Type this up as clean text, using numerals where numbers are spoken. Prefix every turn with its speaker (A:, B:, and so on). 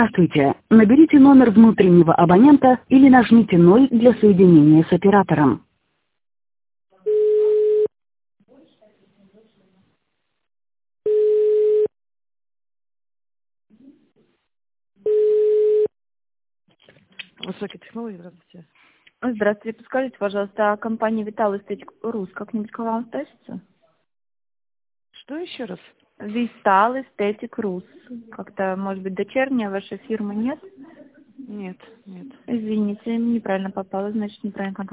A: Здравствуйте. Наберите номер внутреннего абонента или нажмите 0 для соединения с оператором.
B: Высокие технологии, здравствуйте.
C: Здравствуйте, подскажите, пожалуйста, а компания Vital Aesthetic Rus как-нибудь к вам относится?
B: Что еще раз?
C: Vital Aesthetic Rus. Как-то, может быть, дочерняя вашей фирмы, нет?
B: Нет, нет.
C: Извините, неправильно попала, значит, неправильно